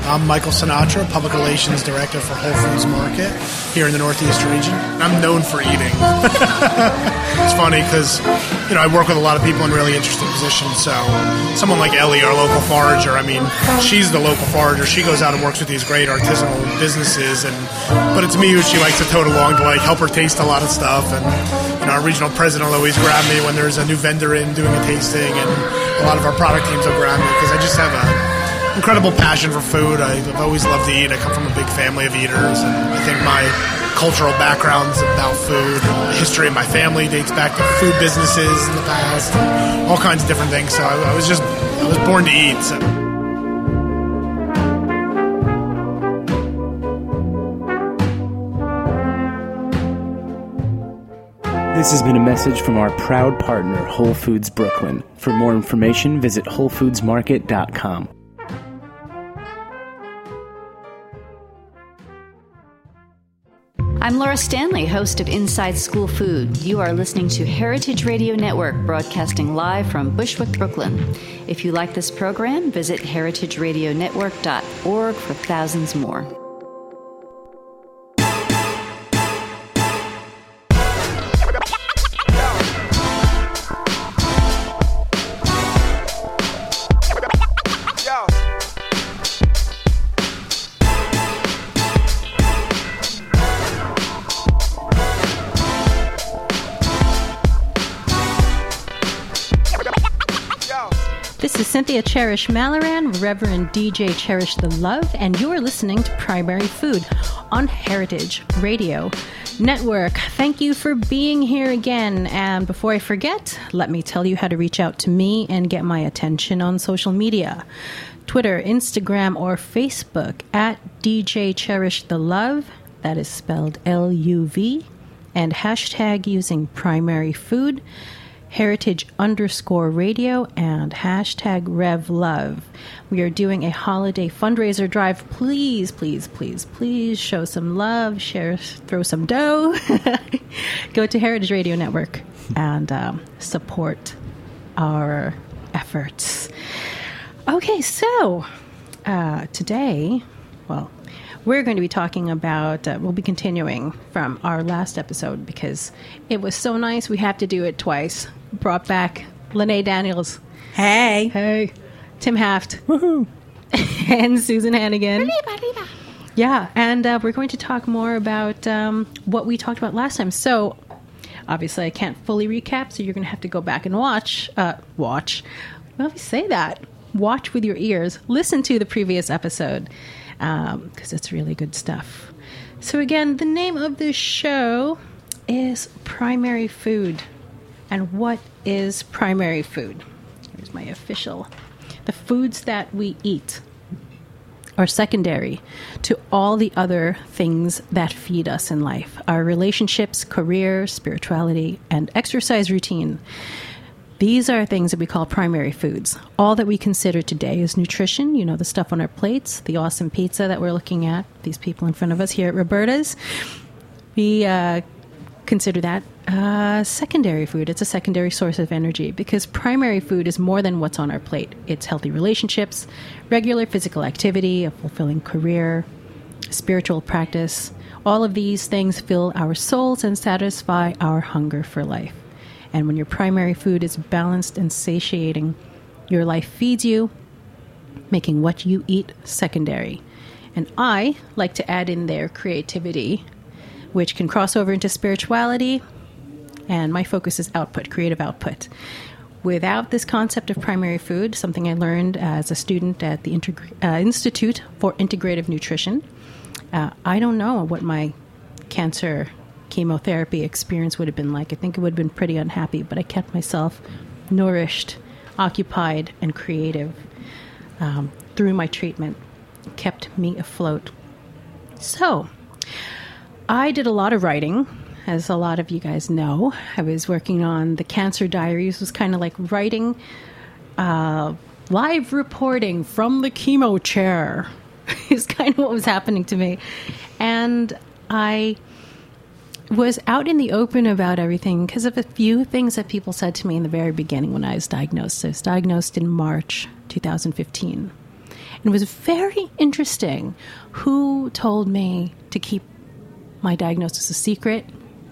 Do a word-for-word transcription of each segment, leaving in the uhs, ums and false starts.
I'm Michael Sinatra, Public Relations Director for Whole Foods Market here in the Northeast region. I'm known for eating. It's funny because, you know, I work with a lot of people in really interesting positions. So someone like Ellie, our local forager, I mean, she's the local forager. She goes out and works with these great artisanal businesses. And but it's me who she likes to tote along to, like, help her taste a lot of stuff. And, you know, our regional president will always grab me when there's a new vendor in doing a tasting. And a lot of our product teams will grab me because I just have a incredible passion for food. I've always loved to eat. I come from a big family of eaters, and I think my cultural background's about food. The history of my family dates back to food businesses in the past, and all kinds of different things. So I, I was just, I was born to eat. So. This has been a message from our proud partner, Whole Foods Brooklyn. For more information, visit whole foods market dot com. I'm Laura Stanley, host of Inside School Food. You are listening to Heritage Radio Network, broadcasting live from Bushwick, Brooklyn. If you like this program, visit heritage radio network dot org for thousands more. This is Cynthia Cherish Malloran, Reverend D J Cherish the Love, and you are listening to Primary Food on Heritage Radio Network. Thank you for being here again. And before I forget, let me tell you how to reach out to me and get my attention on social media. Twitter, Instagram, or Facebook at D J Cherish the Love. That is spelled L U V. And hashtag using Primary Food, Heritage underscore radio, and hashtag Rev Love. We are doing a holiday fundraiser drive. Please, please, please, please show some love, share, throw some dough. Go to Heritage Radio Network and um, support our efforts. Okay, so uh, today, well, we're going to be talking about, uh, we'll be continuing from our last episode because it was so nice we have to do it twice. Brought back Lene Daniels. Hey. Hey. Tim Haft. Woohoo. And Susan Hannigan. Arriba, arriba. Yeah, and uh, we're going to talk more about um, what we talked about last time. So, obviously, I can't fully recap, so you're going to have to go back and watch. Uh, watch. Well, if you say that, watch with your ears. Listen to the previous episode, because um, it's really good stuff. So, again, the name of this show is Primary Food. And what is primary food? Here's my official. The foods that we eat are secondary to all the other things that feed us in life. Our relationships, career, spirituality, and exercise routine. These are things that we call primary foods. All that we consider today is nutrition. You know, the stuff on our plates, the awesome pizza that we're looking at, these people in front of us here at Roberta's. We uh, consider that uh, secondary food. It's a secondary source of energy because primary food is more than what's on our plate. It's healthy relationships, regular physical activity, a fulfilling career, spiritual practice. All of these things fill our souls and satisfy our hunger for life. And when your primary food is balanced and satiating, your life feeds you, making what you eat secondary. And I like to add in there creativity, which can cross over into spirituality, and my focus is output, creative output. Without this concept of primary food, something I learned as a student at the Integ- uh, Institute for Integrative Nutrition, uh, I don't know what my cancer chemotherapy experience would have been like. I think it would have been pretty unhappy, but I kept myself nourished, occupied, and creative um, through my treatment. It kept me afloat. So, I did a lot of writing, as a lot of you guys know. I was working on the Cancer Diaries. It was kind of like writing uh, live reporting from the chemo chair. It's kind of what was happening to me. And I was out in the open about everything because of a few things that people said to me in the very beginning when I was diagnosed. I was diagnosed in March two thousand fifteen. And it was very interesting who told me to keep my diagnosis a secret,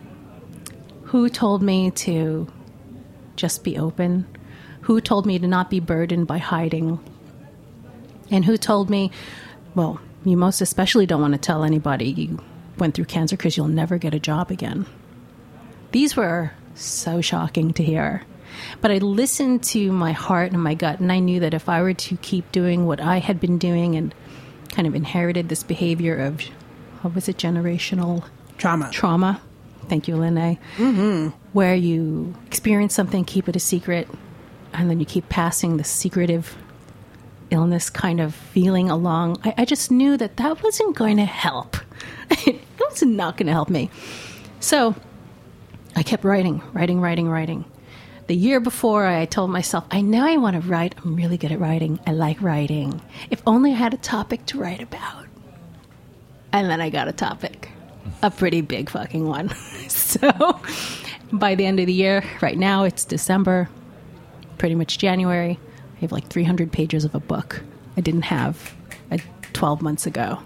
who told me to just be open, who told me to not be burdened by hiding, and who told me, well, you most especially don't want to tell anybody you went through cancer because you'll never get a job again. These were so shocking to hear. But I listened to my heart and my gut, and I knew that if I were to keep doing what I had been doing and kind of inherited this behavior of, what was it, generational Trauma. Trauma. Thank you, Lene. Mm-hmm. Where you experience something, keep it a secret, and then you keep passing the secretive illness kind of feeling along. I, I just knew that that wasn't going to help. It was not going to help me. So I kept writing, writing, writing, writing. The year before, I told myself, I know I want to write. I'm really good at writing. I like writing. If only I had a topic to write about. And then I got a topic. A pretty big fucking one. So by the end of the year, right now it's December, pretty much January, I have like three hundred pages of a book I didn't have uh, twelve months ago.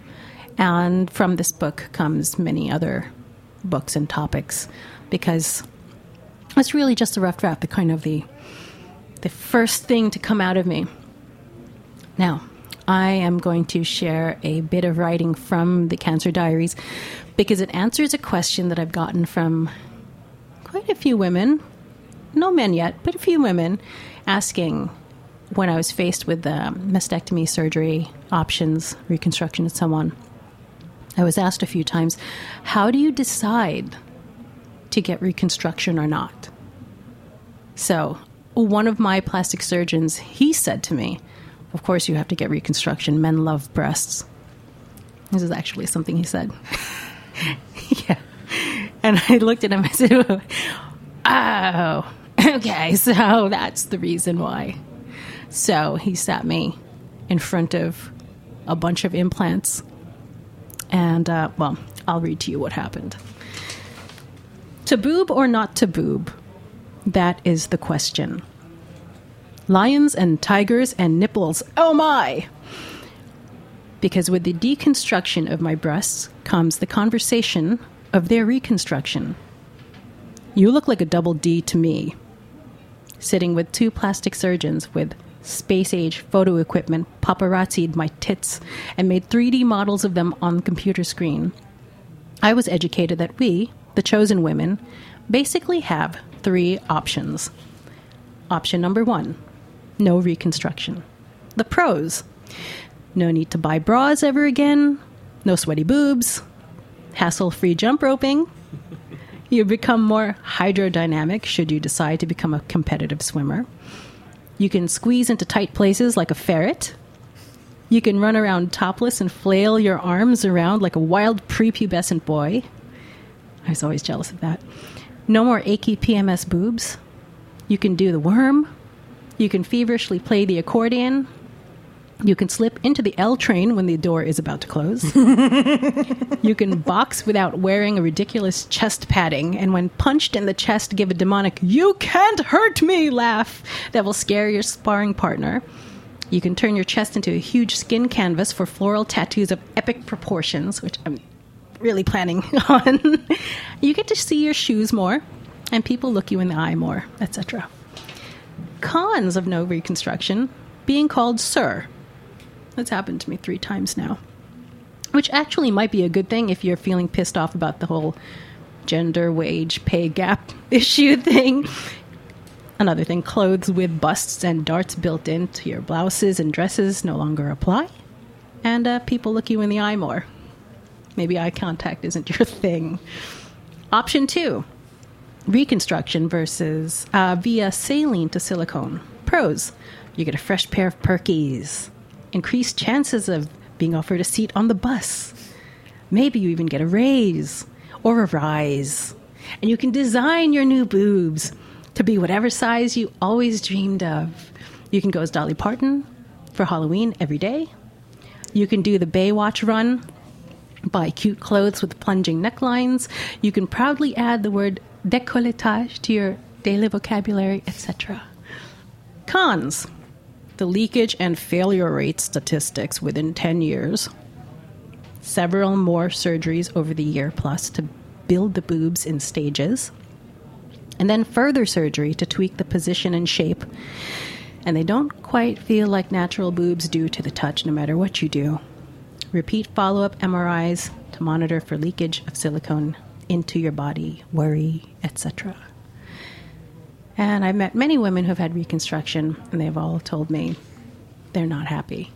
And from this book comes many other books and topics, because it's really just a rough draft, the kind of the the first thing to come out of me. Now, I am going to share a bit of writing from the Cancer Diaries because it answers a question that I've gotten from quite a few women, no men yet, but a few women, asking when I was faced with the mastectomy surgery options, reconstruction, and so on. I was asked a few times, how do you decide to get reconstruction or not? So one of my plastic surgeons, he said to me, of course you have to get reconstruction. Men love breasts. This is actually something he said. Yeah. And I looked at him and I said, oh, okay, so that's the reason why. So he sat me in front of a bunch of implants. And, uh, well, I'll read to you what happened. To boob or not to boob? That is the question. Lions and tigers and nipples, oh my! Because with the deconstruction of my breasts comes the conversation of their reconstruction. You look like a double D to me. Sitting with two plastic surgeons with space-age photo equipment paparazzi'd my tits and made three D models of them on the computer screen. I was educated that we, the chosen women, basically have three options. Option number one, no reconstruction. The pros: no need to buy bras ever again, no sweaty boobs, hassle-free jump roping. You become more hydrodynamic should you decide to become a competitive swimmer. You can squeeze into tight places like a ferret. You can run around topless and flail your arms around like a wild prepubescent boy. I was always jealous of that. No more achy P M S boobs. You can do the worm. You can feverishly play the accordion. You can slip into the L train when the door is about to close. You can box without wearing a ridiculous chest padding, and when punched in the chest, give a demonic "you can't hurt me" laugh that will scare your sparring partner. You can turn your chest into a huge skin canvas for floral tattoos of epic proportions, which I'm really planning on. You get to see your shoes more, and people look you in the eye more, et cetera. Cons of no reconstruction: being called sir. That's happened to me three times now. Which actually might be a good thing if you're feeling pissed off about the whole gender wage pay gap issue thing. Another thing, clothes with busts and darts built into your blouses and dresses no longer apply. And uh, people look you in the eye more. Maybe eye contact isn't your thing. Option two, reconstruction versus uh, via saline to silicone. Pros: you get a fresh pair of perkies. Increased chances of being offered a seat on the bus. Maybe you even get a raise or a rise. And you can design your new boobs to be whatever size you always dreamed of. You can go as Dolly Parton for Halloween every day. You can do the Baywatch run, buy cute clothes with plunging necklines. You can proudly add the word décolletage to your daily vocabulary, et cetera. Cons: the leakage and failure rate statistics within ten years, several more surgeries over the year plus to build the boobs in stages, and then further surgery to tweak the position and shape. And they don't quite feel like natural boobs do to the touch, no matter what you do. Repeat follow-up M R Is to monitor for leakage of silicone into your body, worry, et cetera. And I've met many women who've had reconstruction, and they've all told me they're not happy.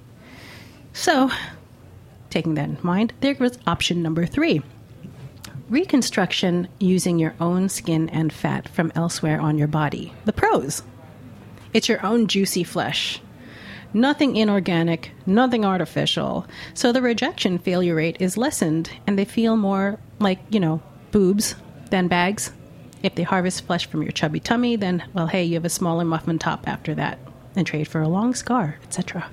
So, taking that in mind, there was option number three. Reconstruction using your own skin and fat from elsewhere on your body. The pros. It's your own juicy flesh. Nothing inorganic, nothing artificial. So the rejection failure rate is lessened, and they feel more like, you know, boobs than bags. If they harvest flesh from your chubby tummy, then, well, hey, you have a smaller muffin top after that, and trade for a long scar, et cetera.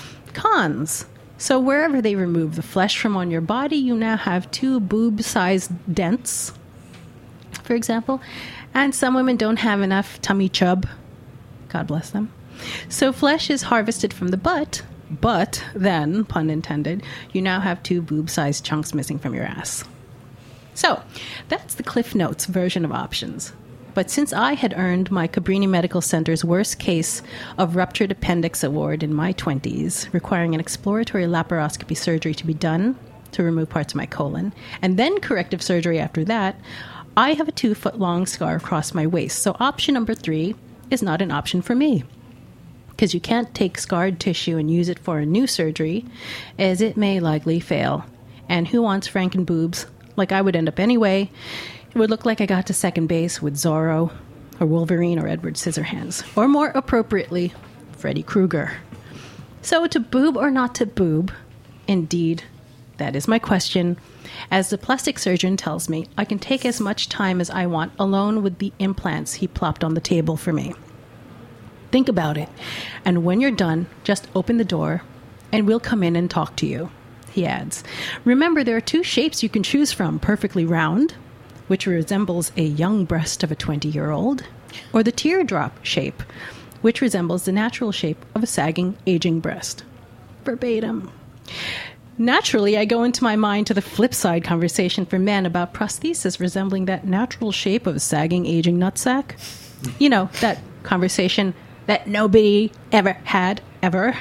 Cons. So wherever they remove the flesh from on your body, you now have two boob-sized dents, for example. And some women don't have enough tummy chub. God bless them. So flesh is harvested from the butt, but then, pun intended, you now have two boob-sized chunks missing from your ass. So, that's the Cliff Notes version of options. But since I had earned my Cabrini Medical Center's worst case of ruptured appendix award in my twenties, requiring an exploratory laparoscopy surgery to be done to remove parts of my colon, and then corrective surgery after that, I have a two-foot-long scar across my waist. So option number three is not an option for me, because you can't take scarred tissue and use it for a new surgery, as it may likely fail. And who wants Franken boobs? Like I would end up anyway. It would look like I got to second base with Zorro, or Wolverine, or Edward Scissorhands. Or more appropriately, Freddy Krueger. So to boob or not to boob? Indeed, that is my question. As the plastic surgeon tells me, I can take as much time as I want alone with the implants he plopped on the table for me. Think about it. And when you're done, just open the door and we'll come in and talk to you, he adds. Remember, there are two shapes you can choose from, perfectly round, which resembles a young breast of a twenty-year-old, or the teardrop shape, which resembles the natural shape of a sagging, aging breast. Verbatim. Naturally, I go into my mind to the flip side conversation for men about prosthesis resembling that natural shape of a sagging, aging nutsack. You know, that conversation that nobody ever had, ever.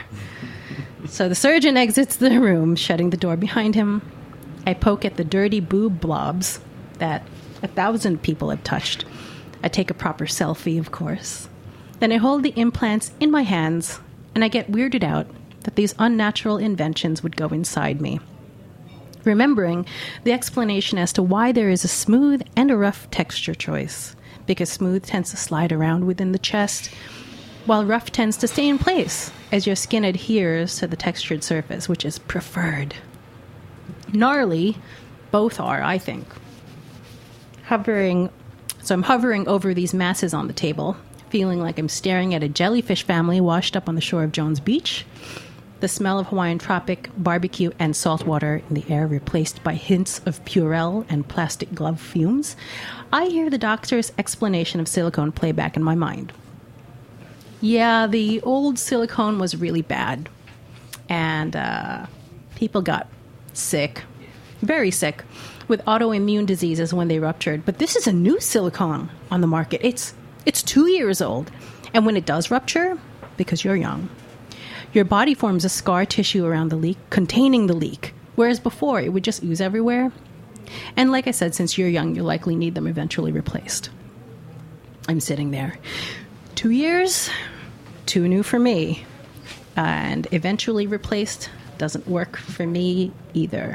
So the surgeon exits the room, shutting the door behind him. I poke at the dirty boob blobs that a thousand people have touched. I take a proper selfie, of course. Then I hold the implants in my hands, and I get weirded out that these unnatural inventions would go inside me. Remembering the explanation as to why there is a smooth and a rough texture choice, because smooth tends to slide around within the chest, while rough tends to stay in place as your skin adheres to the textured surface, which is preferred. Gnarly, both are, I think. Hovering, so I'm hovering over these masses on the table, feeling like I'm staring at a jellyfish family washed up on the shore of Jones Beach. The smell of Hawaiian tropic, barbecue, and salt water in the air replaced by hints of Purell and plastic glove fumes. I hear the doctor's explanation of silicone play back in my mind. Yeah, the old silicone was really bad. And uh, people got sick, very sick, with autoimmune diseases when they ruptured. But this is a new silicone on the market. It's it's two years old. And when it does rupture, because you're young, your body forms a scar tissue around the leak, containing the leak. Whereas before, it would just ooze everywhere. And like I said, since you're young, you'll likely need them eventually replaced. I'm sitting there. Two years, too new for me. And eventually replaced doesn't work for me either.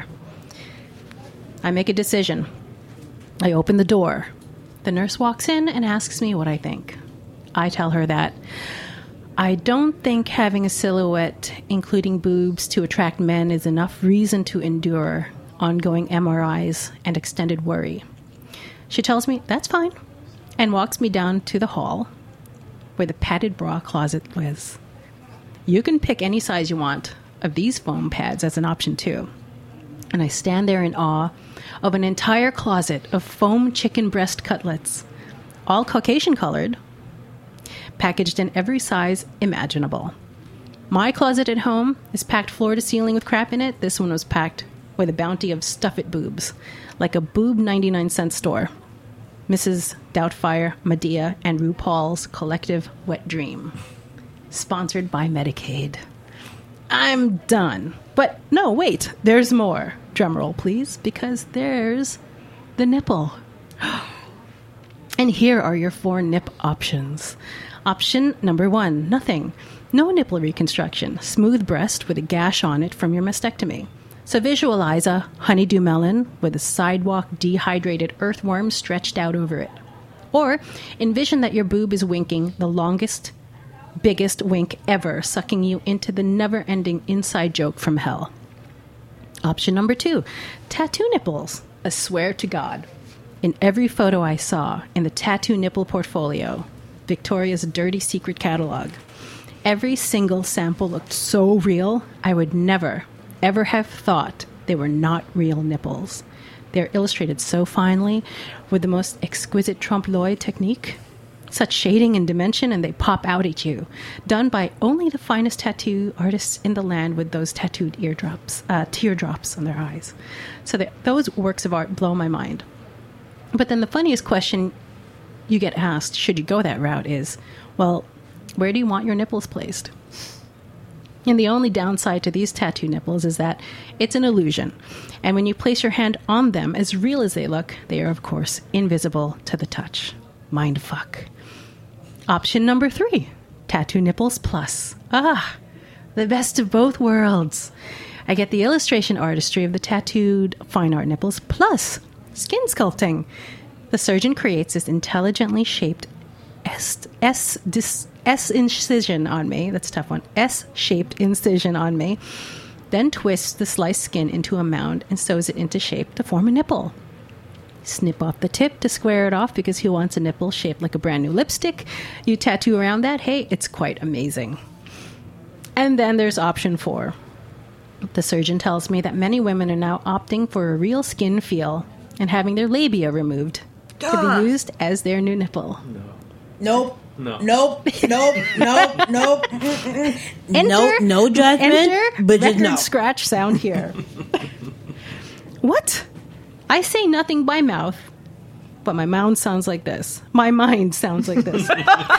I make a decision. I open the door. The nurse walks in and asks me what I think. I tell her that I don't think having a silhouette, including boobs, to attract men is enough reason to endure ongoing M R Is and extended worry. She tells me that's fine and walks me down to the hall where the padded bra closet was. You can pick any size you want of these foam pads as an option too. And I stand there in awe of an entire closet of foam chicken breast cutlets, all Caucasian colored, packaged in every size imaginable. My closet at home is packed floor to ceiling with crap in it. This one was packed with a bounty of stuff-it boobs, like a boob ninety-nine cent store. Missus Doubtfire, Medea, and RuPaul's collective wet dream. Sponsored by Medicaid. I'm done. But no, wait, there's more. Drumroll, please, because there's the nipple. And here are your four nip options. Option number one, nothing. No nipple reconstruction. Smooth breast with a gash on it from your mastectomy. So visualize a honeydew melon with a sidewalk dehydrated earthworm stretched out over it. Or envision that your boob is winking the longest, biggest wink ever, sucking you into the never-ending inside joke from hell. Option number two, tattoo nipples. I swear to God, in every photo I saw in the tattoo nipple portfolio, Victoria's dirty secret catalog, every single sample looked so real, I would never, ever have thought they were not real nipples. They're illustrated so finely with the most exquisite trompe-l'oeil technique, such shading and dimension, and they pop out at you. Done by only the finest tattoo artists in the land with those tattooed eardrops, uh, teardrops on their eyes. So those works of art blow my mind. But then the funniest question you get asked, should you go that route, is, well, where do you want your nipples placed? And the only downside to these tattoo nipples is that it's an illusion. And when you place your hand on them, as real as they look, they are, of course, invisible to the touch. Mind fuck. Option number three, tattoo nipples plus. Ah, the best of both worlds. I get the illustration artistry of the tattooed fine art nipples plus skin sculpting. The surgeon creates this intelligently shaped S, S, dis, S incision on me. That's a tough one. S-shaped incision on me. Then twists the sliced skin into a mound and sews it into shape to form a nipple. Snip off the tip to square it off because who wants a nipple shaped like a brand new lipstick? You tattoo around that. Hey, it's quite amazing. And then there's option four. The surgeon tells me that many women are now opting for a real skin feel and having their labia removed Duh. to be used as their new nipple. No. Nope. No. Nope. Nope. Nope. Nope. Enter, no, no judgment. Enter but just record no. scratch sound here. What? I say nothing by mouth, but my mouth sounds like this. My mind sounds like this.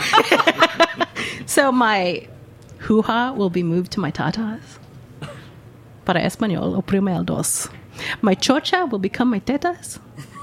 So my hoo-ha will be moved to my tatas. Para español, oprime el dos. My chocha will become my tetas.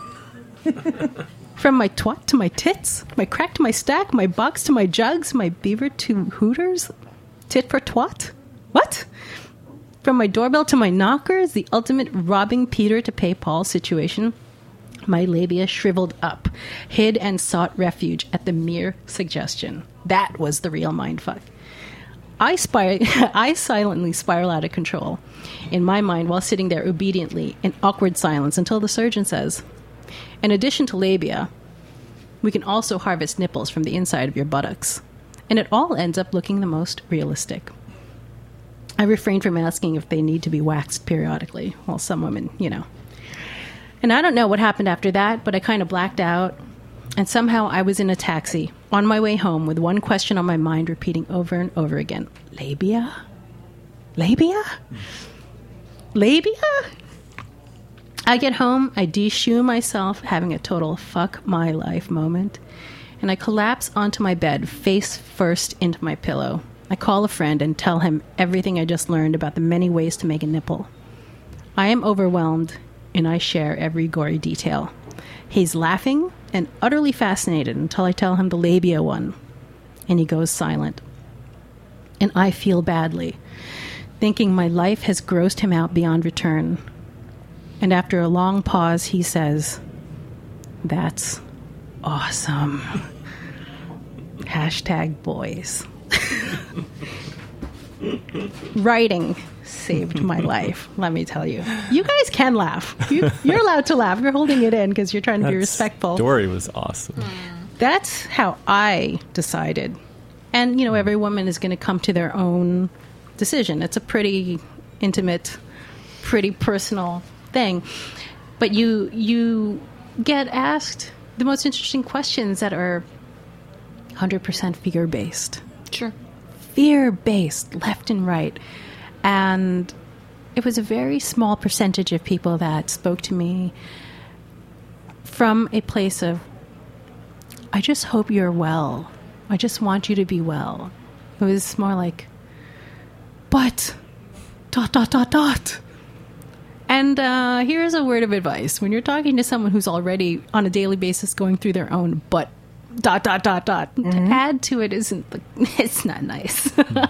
From my twat to my tits, my crack to my stack, my box to my jugs, my beaver to hooters, tit for twat. What? From my doorbell to my knockers, the ultimate robbing Peter to pay Paul situation, my labia shriveled up, hid and sought refuge at the mere suggestion. That was the real mindfuck. I, spir- I silently spiral out of control in my mind while sitting there obediently in awkward silence until the surgeon says, in addition to labia, we can also harvest nipples from the inside of your buttocks. And it all ends up looking the most realistic. I refrain from asking if they need to be waxed periodically. Well, some women, you know. And I don't know what happened after that, but I kind of blacked out. And somehow I was in a taxi on my way home with one question on my mind repeating over and over again. Labia? Labia? Labia? I get home, I de-shoe myself, having a total fuck my life moment, and I collapse onto my bed, face first into my pillow. I call a friend and tell him everything I just learned about the many ways to make a nipple. I am overwhelmed, and I share every gory detail. He's laughing and utterly fascinated until I tell him the labia one, and he goes silent. And I feel badly, thinking my life has grossed him out beyond return. And after a long pause, he says, "That's awesome." Hashtag boys. Writing saved my life, let me tell you. You guys can laugh. You, you're allowed to laugh. You're holding it in because you're trying to that be respectful. Story was awesome. That's how I decided. And, you know, every woman is going to come to their own decision. It's a pretty intimate, pretty personal thing. But you you get asked the most interesting questions that are one hundred percent fear-based. Sure. fear-based left and right. And it was a very small percentage of people that spoke to me from a place of, I just hope you're well. I just want you to be well. It was more like, but, dot, dot, dot, dot. And uh, here's a word of advice. When you're talking to someone who's already on a daily basis going through their own but, dot, dot, dot, dot, mm-hmm. to add to it isn't, the, it's not nice.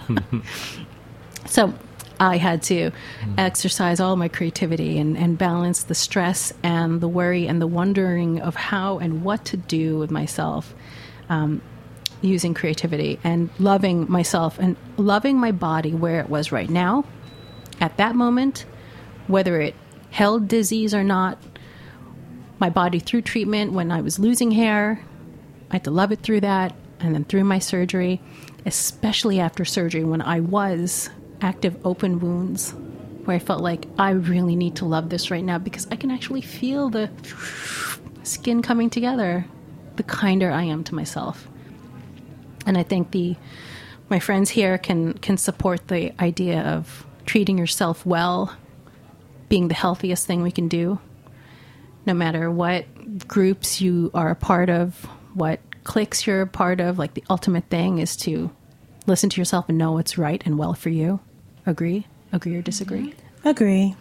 So I had to exercise all my creativity and, and balance the stress and the worry and the wondering of how and what to do with myself, um, using creativity and loving myself and loving my body where it was right now, at that moment, whether it held disease or not. My body through treatment when I was losing hair, I had to love it through that, and then through my surgery, especially after surgery when I was active open wounds, where I felt like I really need to love this right now because I can actually feel the skin coming together, the kinder I am to myself. And I think the my friends here can, can support the idea of treating yourself well being the healthiest thing we can do, no matter what groups you are a part of, what cliques you're a part of. Like, the ultimate thing is to listen to yourself and know what's right and well for you. Agree? Agree or disagree? Agree.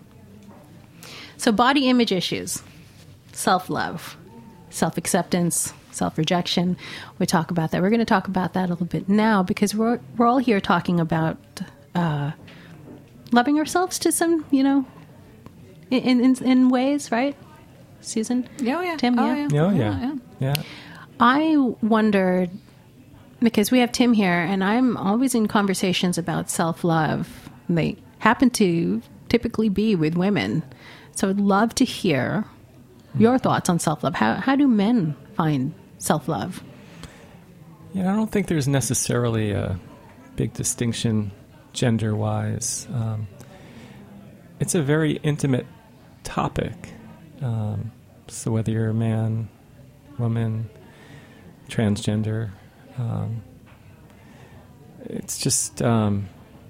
So body image issues, self-love, self-acceptance, self-rejection. We talk about that. We're going to talk about that a little bit now because we're we're all here talking about uh, loving ourselves to some, you know, in in, in ways, right? Susan? Oh, yeah. Tim? Oh, yeah. yeah. Oh, yeah. yeah. Yeah. I wondered, because we have Tim here, and I'm always in conversations about self-love. They happen to typically be with women. So I'd love to hear your thoughts on self-love. How how do men find self-love? Yeah, I don't think there's necessarily a big distinction gender-wise. Um, it's a very intimate topic. Um, so whether you're a man, woman, transgender, um, it's just, um,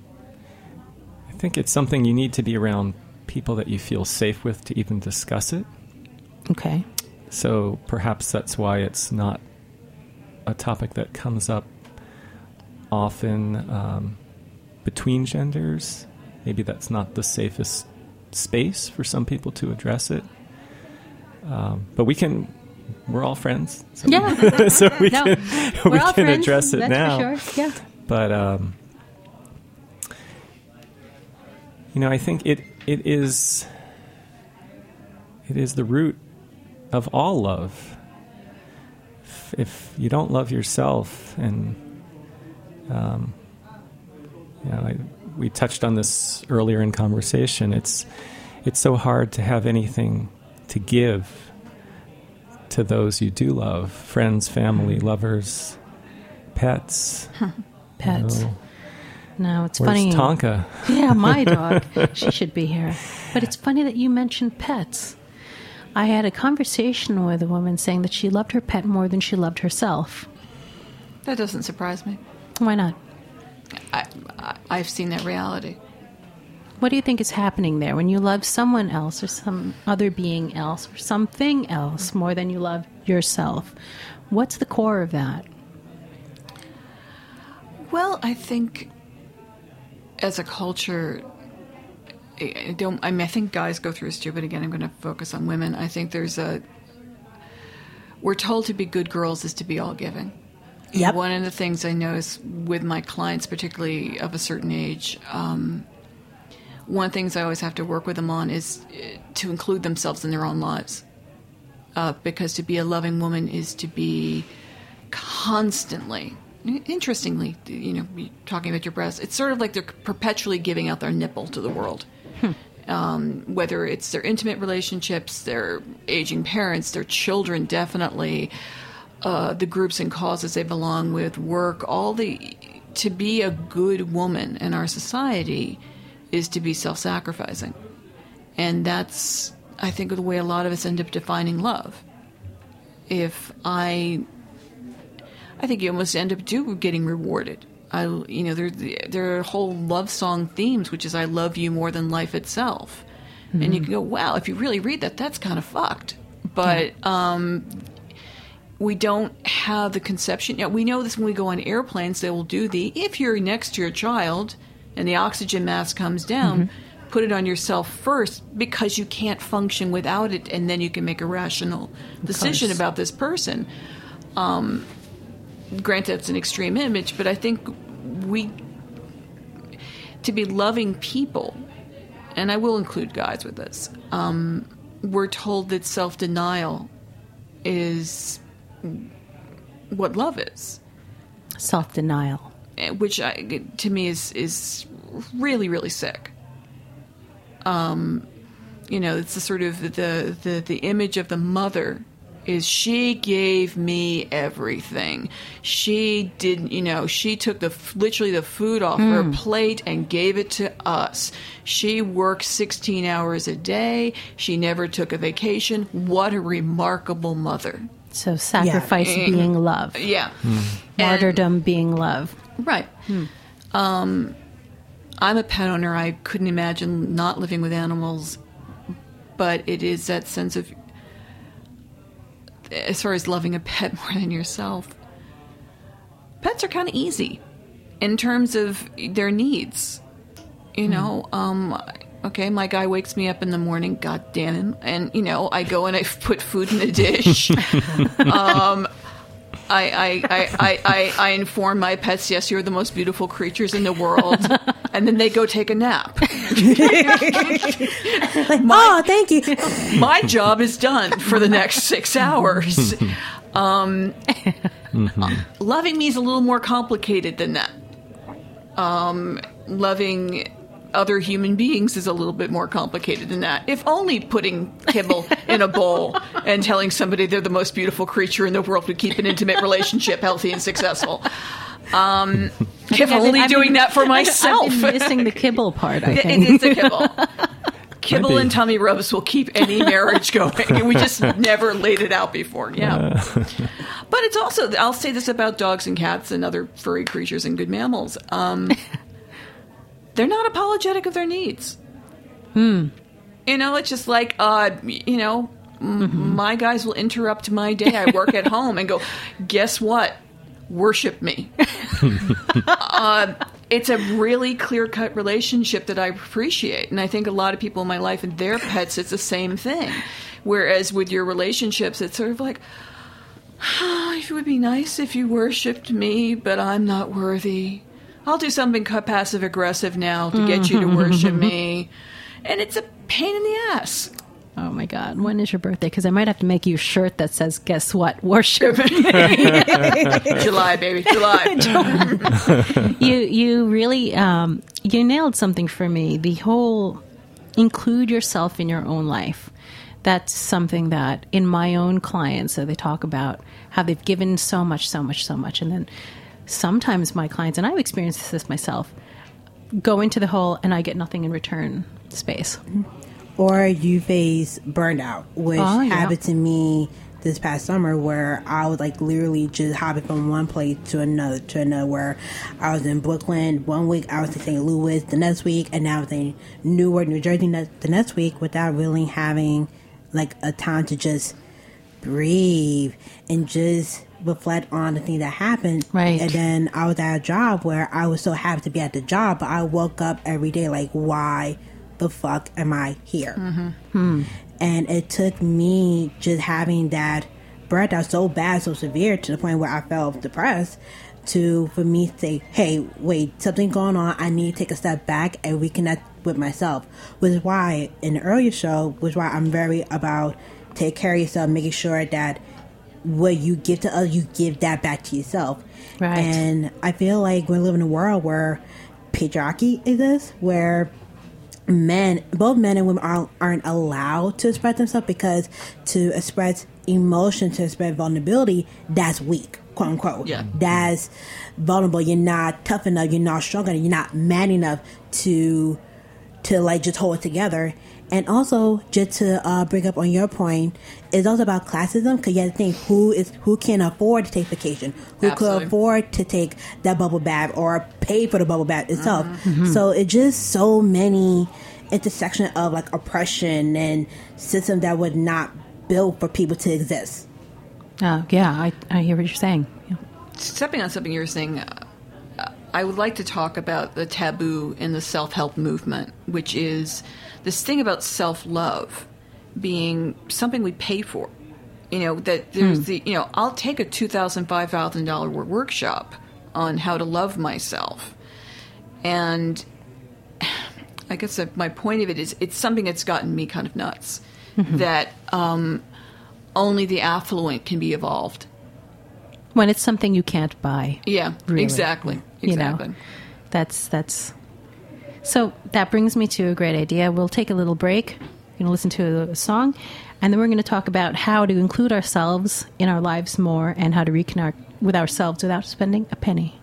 I think it's something you need to be around people that you feel safe with to even discuss it. Okay. So perhaps that's why it's not a topic that comes up often um, between genders. Maybe that's not the safest space for some people to address it. Um, but we can, we're all friends. So Yeah. we, so we No, can, we're we all can friends, address it that's now. for sure. Yeah. But, um, you know, I think it it is it is the root of all love. If, if you don't love yourself, and um, you know, I, we touched on this earlier in conversation. It's it's so hard to have anything to give to those you do love: friends, family, lovers, pets. Pets. You know. No, it's Where's funny. Tonka? Yeah, my dog. She should be here. But it's funny that you mentioned pets. I had a conversation with a woman saying that she loved her pet more than she loved herself. That doesn't surprise me. Why not? I, I, I've seen that reality. What do you think is happening there when you love someone else or some other being else or something else more than you love yourself? What's the core of that? Well, I think as a culture, I don't. I mean, I think guys go through this too, but again, I'm going to focus on women. I think there's a. We're told to be good girls is to be all giving. Yep. One of the things I notice with my clients, particularly of a certain age, um, one of the things I always have to work with them on is to include themselves in their own lives. Uh, because to be a loving woman is to be constantly. Interestingly, you know, talking about your breasts, it's sort of like they're perpetually giving out their nipple to the world. Hmm. Um, whether it's their intimate relationships, their aging parents, their children, definitely, uh, the groups and causes they belong with, work, all the... To be a good woman in our society is to be self-sacrificing. And that's, I think, the way a lot of us end up defining love. If I... I think you almost end up do getting rewarded. I, you know, there there are whole love song themes, which is "I love you more than life itself," mm-hmm. and you can go, "Wow, if you really read that, that's kind of fucked." But yeah. um, we don't have the conception. You know, we know this when we go on airplanes. They will do the if you're next to your child and the oxygen mask comes down. Mm-hmm. Put it on yourself first because you can't function without it, and then you can make a rational decision about this person. Um, granted, it's an extreme image, but I think we, to be loving people, and I will include guys with this, um, we're told that self-denial is what love is. Self-denial. Which, I, to me, is is really, really sick. Um, you know, it's the sort of the, the the image of the mother is she gave me everything. She didn't, you know, she took the literally the food off mm. her plate and gave it to us. She worked sixteen hours a day. She never took a vacation. What a remarkable mother. So sacrifice yeah. being love. Yeah. Mm. Martyrdom and, being love. Right. Hmm. Um, I'm a pet owner. I couldn't imagine not living with animals, but it is that sense of, as far as loving a pet more than yourself, pets are kind of easy in terms of their needs. You know, mm. um, okay, my guy wakes me up in the morning, God damn him, and, you know, I go and I put food in the dish. um I, I, I, I, I, I inform my pets, yes, you're the most beautiful creatures in the world. And then they go take a nap. Like, my, oh, thank you. My job is done for the next six hours. Um, mm-hmm. Loving me is a little more complicated than that. Um, loving other human beings is a little bit more complicated than that. If only putting kibble in a bowl and telling somebody they're the most beautiful creature in the world would keep an intimate relationship healthy and successful. Um, if only been, doing been, that for myself. I've been missing the kibble part, I think. It's a kibble. Kibble and tummy rubs will keep any marriage going. And we just never laid it out before. Yeah. Uh. But it's also, I'll say this about dogs and cats and other furry creatures and good mammals. Um, they're not apologetic of their needs. Hmm. You know, it's just like, uh, you know, mm-hmm. m- my guys will interrupt my day. I work at home and go, guess what? Worship me. uh, it's a really clear-cut relationship that I appreciate. And I think a lot of people in my life and their pets, it's the same thing. Whereas with your relationships, it's sort of like, oh, it would be nice if you worshipped me, but I'm not worthy. I'll do something passive-aggressive now to get you to worship me. And it's a pain in the ass. Oh, my God. When is your birthday? Because I might have to make you a shirt that says, guess what? Worship me. July, baby. July. you you really, um, you nailed something for me. The whole include yourself in your own life. That's something that in my own clients, so they talk about how they've given so much, so much, so much. And then sometimes my clients, and I've experienced this myself, go into the whole and I get nothing in return space. Or you face burnout, which oh, yeah. happened to me this past summer, where I was like literally just hopping from one place to another to another. Where I was in Brooklyn one week, I was in Saint Louis the next week, and now I was in Newark, New Jersey the next week, without really having like a time to just breathe and just reflect on the thing that happened. Right. And then I was at a job where I was so happy to be at the job, but I woke up every day like, why the fuck am I here? Mm-hmm. Hmm. And it took me just having that breakdown so bad, so severe, to the point where I felt depressed, to for me to say, hey, wait, something's going on. I need to take a step back and reconnect with myself. Which is why in the earlier show, which is why I'm very about take care of yourself, making sure that what you give to others, you give that back to yourself. Right. And I feel like we live in a world where patriarchy exists, where men, both men and women aren't, aren't allowed to express themselves, because to express emotion, to express vulnerability, that's weak, quote unquote. Yeah. That's vulnerable. You're not tough enough. You're not strong enough. You're not man enough to, to like just hold it together. And also, just to uh, bring up on your point, it's also about classism, because you have to think who is who can afford to take vacation, who Absolutely. could afford to take that bubble bath or pay for the bubble bath itself. Mm-hmm. So it's just so many intersection of like oppression and system that would not build for people to exist. Uh, yeah, I, I hear what you're saying. Yeah. Stepping on something you were saying, uh, I would like to talk about the taboo in the self-help movement, which is this thing about self-love being something we pay for. You know, that there's Hmm. the, you know, I'll take a two thousand dollars, five thousand dollars workshop on how to love myself. And I guess that my point of it is it's something that's gotten me kind of nuts. Mm-hmm. That um, only the affluent can be evolved. When it's something you can't buy. Yeah, really. exactly. Exactly. You know, that's that's. So that brings me to a great idea. We'll take a little break. We're going to listen to a song, and then we're going to talk about how to include ourselves in our lives more and how to reconnect with ourselves without spending a penny.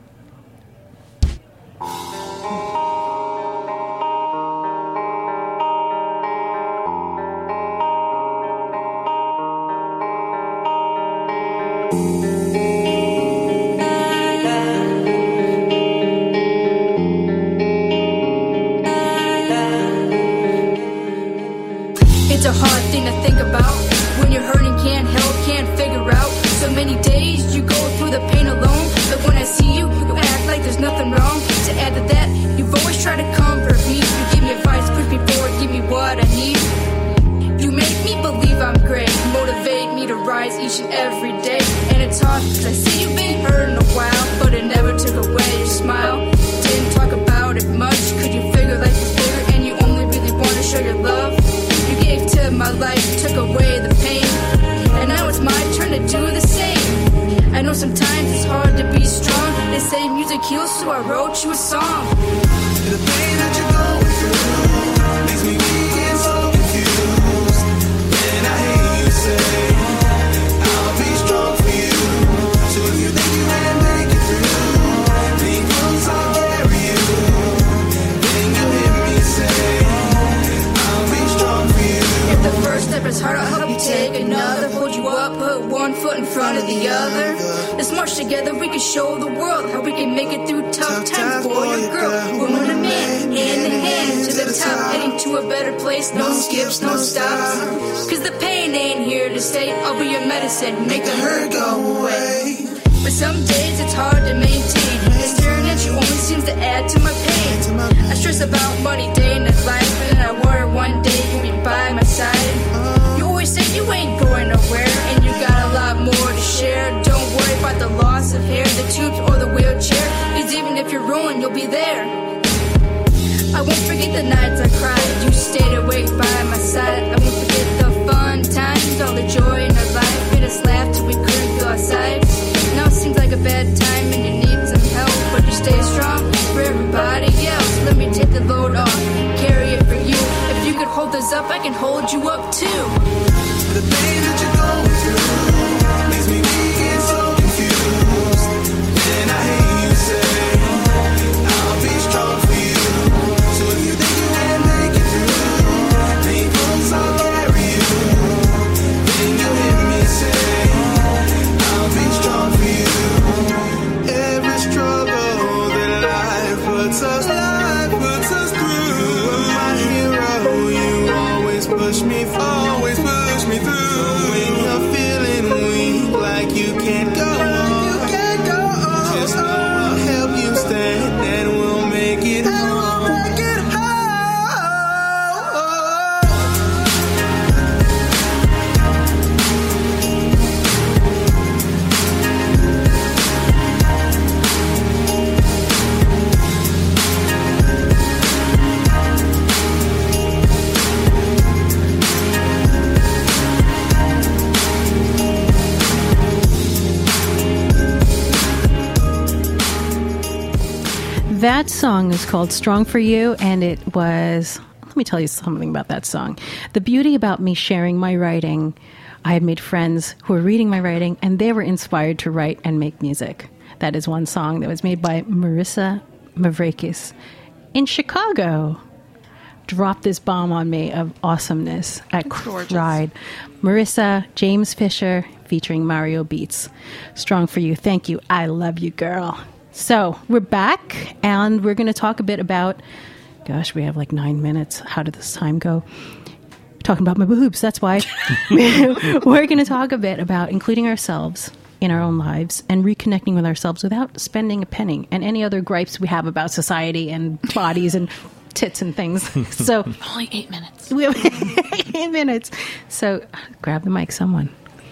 It's a hard thing to think about when you're hurting, can't help, can't figure out. So many days you go through the pain alone, but when I see you, you act like there's nothing wrong. To add to that, you've always tried to comfort me. You give me advice, push me forward, give me what I need. You make me believe I'm great, motivate me to rise each and every day. And it's hard, cause I see you've been hurting a while, but it never took away your smile. Didn't talk about it much, could you figure life was bigger and you only really want to show your love? To my life, took away the pain, and now it's my turn to do the same. I know sometimes it's hard to be strong. They say music heals, so I wrote you a song. The pain that you're going through makes me weak and so confused. And I hear you say, I'll be strong for you. So if you think you can make it through, think close, I'll carry you. Then you'll hear me say, I'll be strong for you. If the first step is hard, I'll help you take another. Hold you up, put one foot in front of the other. Let's march together, we can show the world how we can make it through tough times. Boy or girl, woman or man, hand in hand to the top, heading to a better place. No skips, no stops, cause the pain ain't here to stay. I'll be your medicine, make the hurt go away. But some days it's hard to maintain. Staring at you only seems to add to my pain. I stress about money day and life, and I worry one day you'll be by my side. You always say you ain't going nowhere, and you got a lot more to share. Don't worry about the loss of hair, the tubes, or the wheelchair, cause even if you're ruined, you'll be there. I won't forget the nights I cried. You stayed awake by my side. I won't forget the fun times, all the joy in our life. Made us laugh till we couldn't feel our sides. Now it seems like a bad time and you need some help, but you stay strong for everybody else. Let me take the load off, carry it for you. If you could hold us up, I can hold you up too. The pain that you're going through makes me weak and so confused. And I hear you say, I'll be strong for you. So if you think you can make it through, think close, I'll carry you. Then you'll hear me say, I'll be strong for you. Every struggle that life puts us, life puts us through. You are my hero, you always push me, always push me through. So when you're feeling weak, like you can't go on, you can't go on, just know I'll help you stand and we'll make it home. Make it home. That song is called Strong for You, and it was, let me tell you something about that song. The beauty about me sharing my writing, I had made friends who were reading my writing, and they were inspired to write and make music. That is one song that was made by Marissa Mavrakis in Chicago. dropped this bomb on me of awesomeness. I It's gorgeous. cried. Marissa James Fisher featuring Mario Beats. Strong for You. Thank you. I love you, girl. So we're back, and we're going to talk a bit about, gosh, we have like nine minutes. How did this time go? Talking about my boobs. That's why. We're going to talk a bit about including ourselves in our own lives and reconnecting with ourselves without spending a penny, and any other gripes we have about society and bodies and tits and things. So Only eight minutes. we have eight minutes. So grab the mic, someone.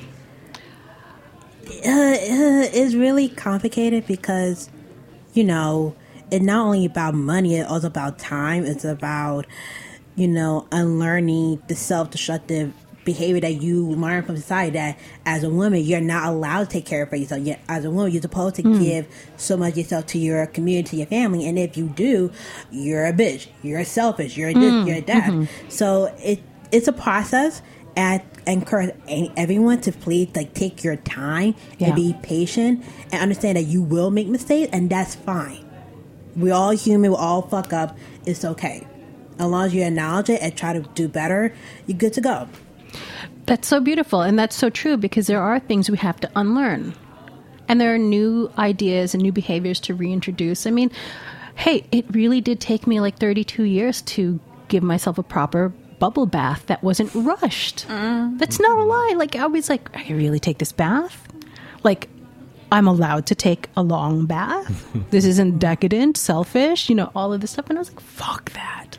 Uh, uh, it's really complicated because, you know, it's not only about money, it's also about time. It's about, you know, unlearning the self-destructive behavior that you learn from society, that as a woman, you're not allowed to take care of yourself. Yet, as a woman, you're supposed to Mm. give so much yourself to your community, to your family. And if you do, you're a bitch. You're selfish. You're this, Mm. you're that. Mhm. So it it's a process. And I encourage everyone to please like take your time Yeah. and be patient and understand that you will make mistakes, and that's fine. We're all human. We all fuck up. It's okay. As long as you acknowledge it and try to do better, you're good to go. That's so beautiful, and that's so true, because there are things we have to unlearn. And there are new ideas and new behaviors to reintroduce. I mean, hey, it really did take me like thirty-two years to give myself a proper bubble bath that wasn't rushed. That's not a lie. Like, I was like, I really take this bath? Like, I'm allowed to take a long bath? This isn't decadent, selfish, you know, all of this stuff. And I was like, fuck that.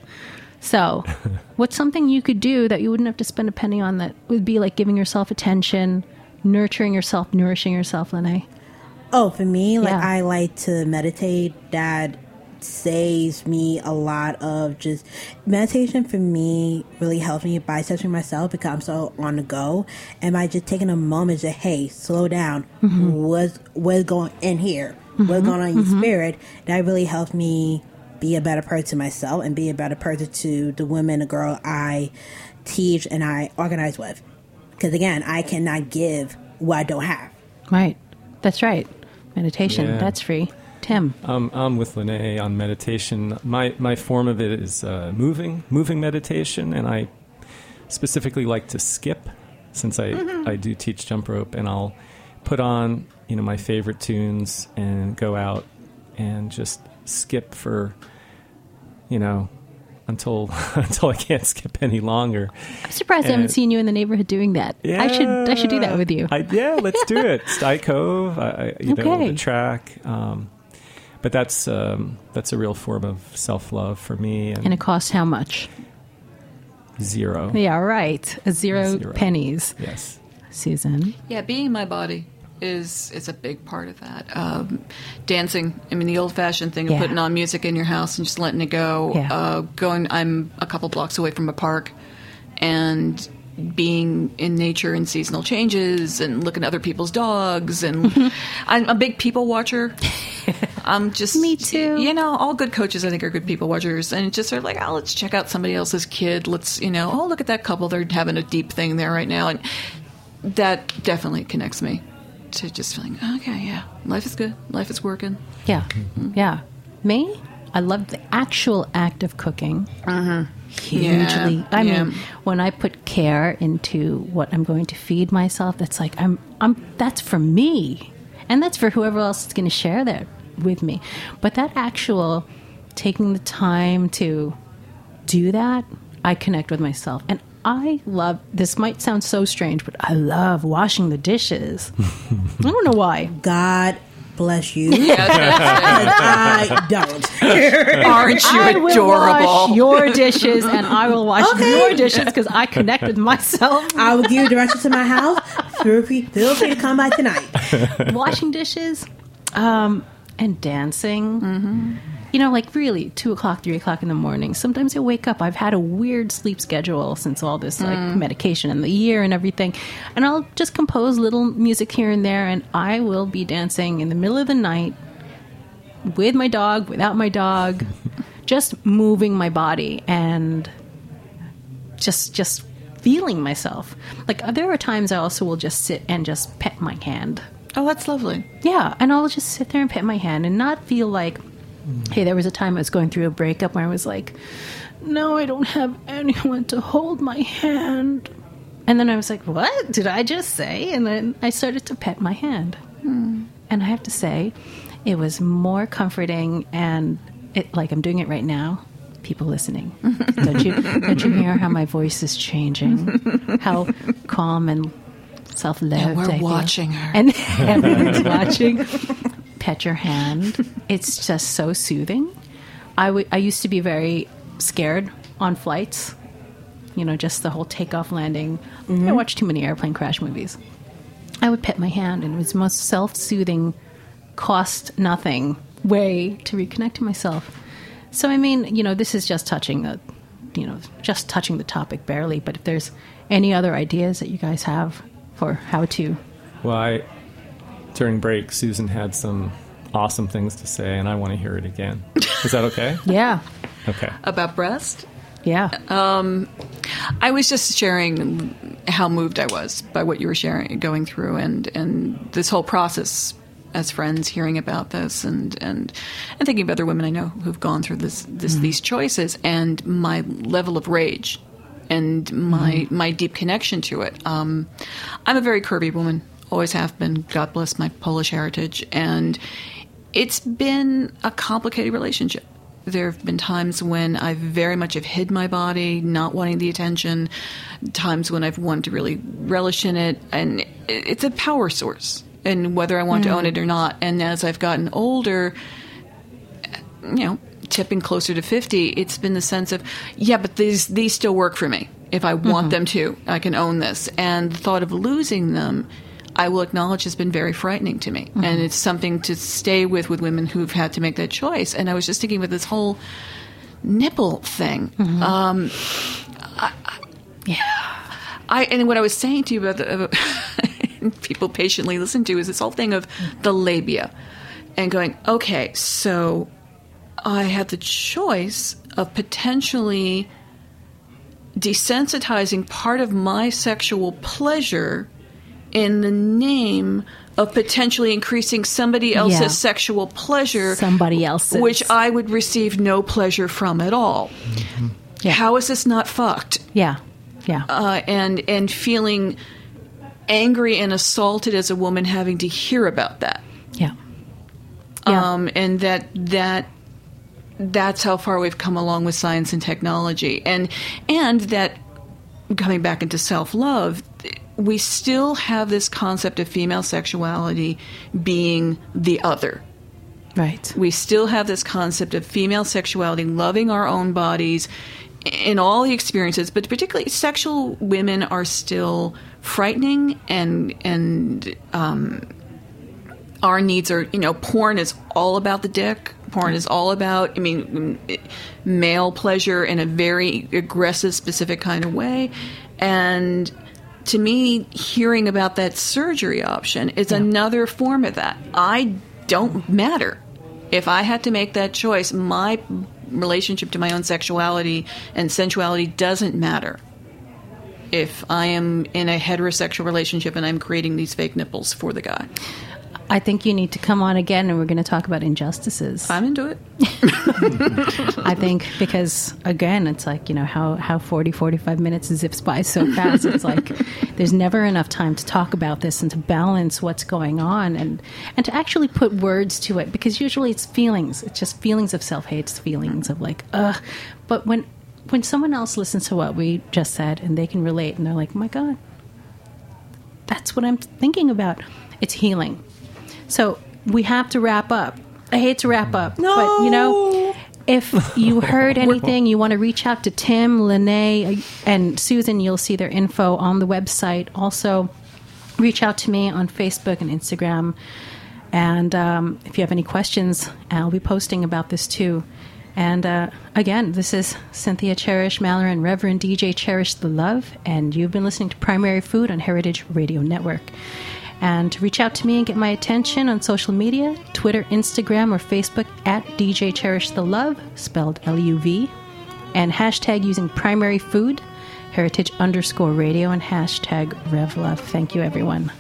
So, what's something you could do that you wouldn't have to spend a penny on, that would be like giving yourself attention, nurturing yourself, nourishing yourself, Lene? Oh, for me, like Yeah. I like to meditate. That saves me a lot of just meditation. For me, really helps me by centering myself because I'm so on the go, and by just taking a moment to, hey, slow down. Mhm. What's what's going in here? What's Mhm, going on in your mhm. spirit? That really helps me be a better person to myself and be a better person to the women, the girl I teach and I organize with. Because again, I cannot give what I don't have. Right. That's right. Meditation, Yeah. that's free. Tim. Um, I'm with Lene on meditation. My my form of it is uh, moving, moving meditation, and I specifically like to skip, since I, Mm-hmm. I do teach jump rope, and I'll put on, you know, my favorite tunes and go out and just skip for, you know, until until I can't skip any longer. I'm surprised I haven't And- seen you in the neighborhood doing that. I should I should do that with you. I, yeah, let's do it. Sty Cove, I, I, you know, Okay. the track. Um, but that's um, that's a real form of self love for me. And, And it costs how much? zero. Yeah, right. A zero, Zero. pennies. Yes. Susan. Yeah, being my body is is a big part of that. Um, dancing, I mean, the old-fashioned thing of Yeah. putting on music in your house and just letting it go. Yeah. Uh, going, I'm a couple blocks away from a park, and being in nature and seasonal changes and looking at other people's dogs, and I'm a big people watcher. I'm just Me too. You know, all good coaches, I think, are good people watchers, and it's just sort of like, oh, let's check out somebody else's kid. Let's, you know, oh, look at that couple. They're having a deep thing there right now, and that definitely connects me to just feeling, okay, yeah, life is good, life is working. Yeah. Yeah. Me? I love the actual act of cooking. Hugely. Yeah, I yeah. mean, when I put care into what I'm going to feed myself, that's like I'm I'm that's for me. And that's for whoever else is going to share that with me. But that actual taking the time to do that, I connect with myself. And I love, this might sound so strange, but I love washing the dishes. I don't know why. God bless you. Yeah, I don't. aren't you I will adorable? wash your dishes, and I will wash Okay. your dishes because I connect with myself. I will give you directions to my house. Feel free, feel free to come by tonight. Washing dishes, um, and dancing. You know, like really, two o'clock, three o'clock in the morning. Sometimes I wake up. I've had a weird sleep schedule since all this like medication and the year and everything, and I'll just compose little music here and there, and I will be dancing in the middle of the night with my dog, without my dog, just moving my body and just just feeling myself. Like there are times I also will just sit and just pet my hand. Oh, that's lovely. Yeah, and I'll just sit there and pet my hand and not feel like Hey, there was a time I was going through a breakup where I was like, no, I don't have anyone to hold my hand. And then I was like, what did I just say? And then I started to pet my hand. Hmm. And I have to say, it was more comforting, and it, like I'm doing it right now. People listening, don't you don't you hear how my voice is changing? How calm and self-loved And we're I feel. watching her. And everyone's watching. Pet your hand. It's just so soothing. I, w- I used to be very scared on flights. You know, just the whole takeoff, landing. Mm-hmm. I watch too many airplane crash movies. I would pet my hand, and it was the most self-soothing, cost nothing way to reconnect to myself. So, I mean, you know, this is just touching the, you know, just touching the topic barely. But if there's any other ideas that you guys have for how to, Well, I, during break, Susan had some awesome things to say, and I want to hear it again. Is that okay? yeah, Okay. About breast? yeah, I was just sharing how moved I was by what you were sharing, going through, and, and this whole process as friends, hearing about this, and, and, and thinking of other women I know who've gone through this, this Mm-hmm. these choices, and my level of rage and my Mm-hmm. my deep connection to it. Um, I'm a very curvy woman, always have been. God bless my Polish heritage, and it's been a complicated relationship. There have been times when I very much have hid my body, not wanting the attention, times when I've wanted to really relish in it, and it's a power source, and whether I want to own it or not. And as I've gotten older, you know, tipping closer to fifty, it's been the sense of, yeah, but these these still work for me. If I want them to, I can own this. And the thought of losing them, I will acknowledge, has been very frightening to me. Mm-hmm. And it's something to stay with with women who've had to make that choice. And I was just thinking about this whole nipple thing. Mm-hmm. Um, I, I, yeah. I, and what I was saying to you about the, uh, people patiently listen to is this whole thing of the labia. And going, okay, so I had the choice of potentially desensitizing part of my sexual pleasure in the name of potentially increasing somebody else's Yeah. sexual pleasure, somebody else's, which I would receive no pleasure from at all. Mm-hmm. Yeah. How is this not fucked? yeah, yeah, Uh, and and feeling angry and assaulted as a woman, having to hear about that. yeah, yeah. Um, and that that that's how far we've come along with science and technology, and and that coming back into self-love, we still have this concept of female sexuality being the other. Right. We still have this concept of female sexuality, loving our own bodies in all the experiences, but particularly sexual women are still frightening, and and um, our needs are, you know, porn is all about the dick. Porn is all about, I mean, male pleasure in a very aggressive, specific kind of way. And to me, hearing about that surgery option is Yeah. another form of that. I don't matter. If I had to make that choice, my relationship to my own sexuality and sensuality doesn't matter. If I am in a heterosexual relationship and I'm creating these fake nipples for the guy. I think you need to come on again, and we're going to talk about injustices. I'm into it. I think because, again, it's like, you know, how, how forty, forty-five minutes zips by so fast. It's like there's never enough time to talk about this and to balance what's going on, and, and to actually put words to it, because usually it's feelings. It's just feelings of self-hate. It's feelings of like, ugh. But when, when someone else listens to what we just said and they can relate and they're like, oh my God, that's what I'm thinking about. It's healing. So we have to wrap up. I hate to wrap up, No. but you know, if you heard anything, you want to reach out to Tim, Lene, and Susan, you'll see their info on the website. Also, reach out to me on Facebook and Instagram. And um, if you have any questions, I'll be posting about this too. And uh, again, this is Cynthia Cherish Malloran, Reverend D J Cherish the Love, and you've been listening to Primary Food on Heritage Radio Network. And reach out to me and get my attention on social media, Twitter, Instagram, or Facebook at D J Cherish the Love, spelled L U V, and hashtag using Primary Food, Heritage underscore radio, and hashtag RevLove. Thank you, everyone.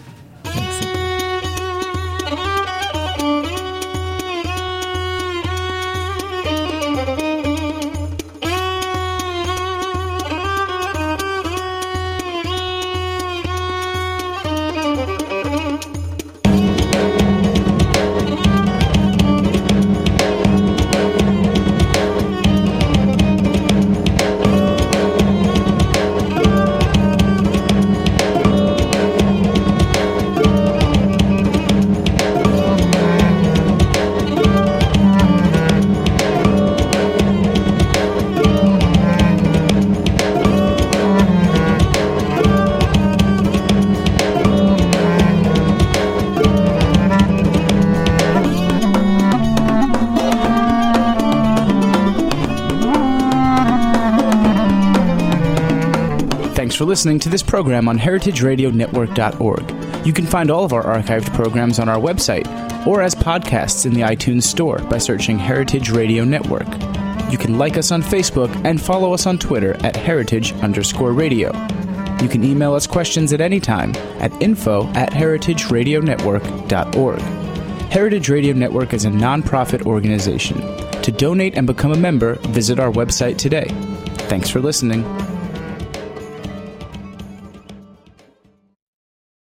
Thanks for listening to this program on heritage radio network dot org. You can find all of our archived programs on our website or as podcasts in the iTunes Store by searching Heritage Radio Network. You can like us on Facebook and follow us on Twitter at heritage underscore radio. You can email us questions at any time at info at heritage radio network dot org. Heritage Radio Network is a nonprofit organization. To donate and become a member, visit our website today. Thanks for listening.